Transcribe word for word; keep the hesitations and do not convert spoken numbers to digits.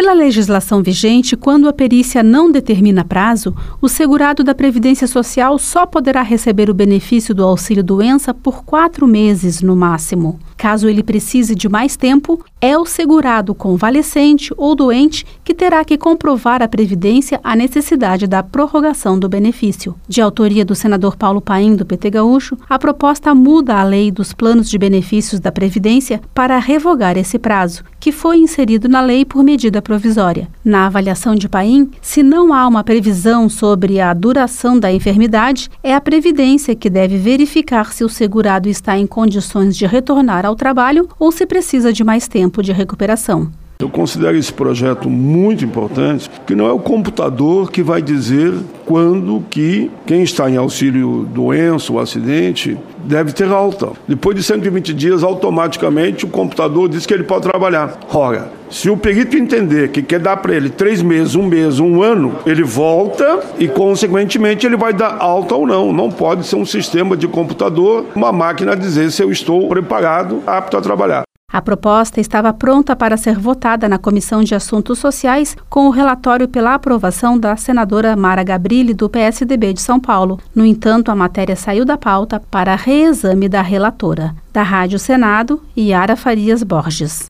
Pela legislação vigente, quando a perícia não determina prazo, o segurado da Previdência Social só poderá receber o benefício do auxílio-doença por quatro meses no máximo. Caso ele precise de mais tempo, é o segurado convalescente ou doente que terá que comprovar à Previdência a necessidade da prorrogação do benefício. De autoria do senador Paulo Paim, do P T Gaúcho, a proposta muda a lei dos planos de benefícios da Previdência para revogar esse prazo, que foi inserido na lei por medida provisória. Na avaliação de Paim, se não há uma previsão sobre a duração da enfermidade, é a Previdência que deve verificar se o segurado está em condições de retornar ao trabalho ou se precisa de mais tempo de recuperação. Eu considero esse projeto muito importante, que não é o computador que vai dizer quando que quem está em auxílio doença ou acidente deve ter alta. Depois de cento e vinte dias, automaticamente o computador diz que ele pode trabalhar. Ora, se o perito entender que quer dar para ele três meses, um mês, um ano, ele volta e, consequentemente, ele vai dar alta ou não. Não pode ser um sistema de computador, uma máquina dizer se eu estou preparado, apto a trabalhar. A proposta estava pronta para ser votada na Comissão de Assuntos Sociais com o relatório pela aprovação da senadora Mara Gabrilli, do P S D B de São Paulo. No entanto, a matéria saiu da pauta para reexame da relatora. Da Rádio Senado, Yara Farias Borges.